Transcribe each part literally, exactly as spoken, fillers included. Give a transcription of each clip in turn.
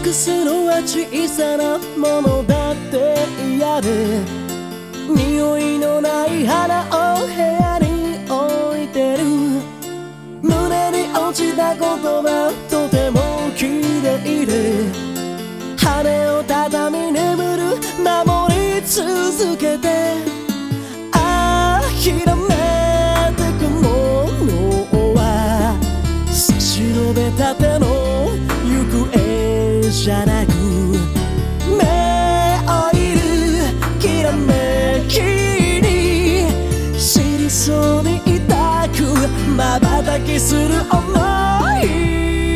くすのは小さなものだって嫌で、匂いのない花を部屋に置いてる。胸に落ちた言葉とても綺麗で、羽を畳み眠る守り続けて、諦めてくものは差し伸べた手の行方じゃなく、目をいるきらめきに死にそうに痛く瞬きする想い。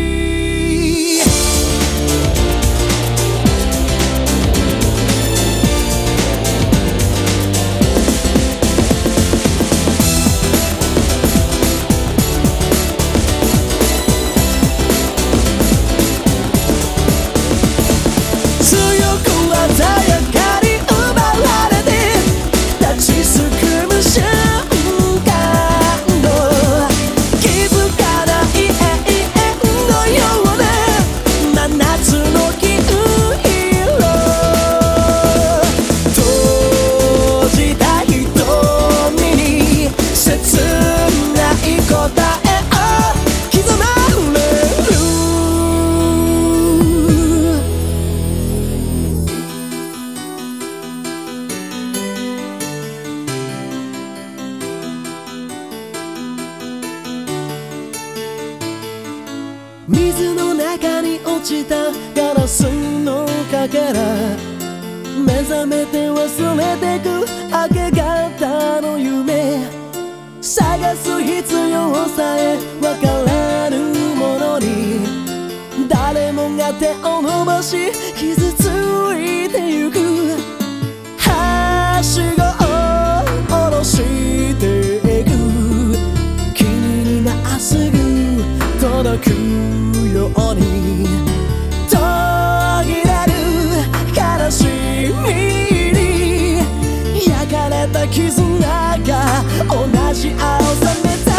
水の中に落ちたガラスのかけら、目覚めて忘れてく明け方の夢、探す必要さえわからぬものに誰もが手を伸ばし傷ついてゆく。はしごを下ろしていく、君にまっすぐ届くように途切れる悲しみに焼かれた絆が同じ青ざめた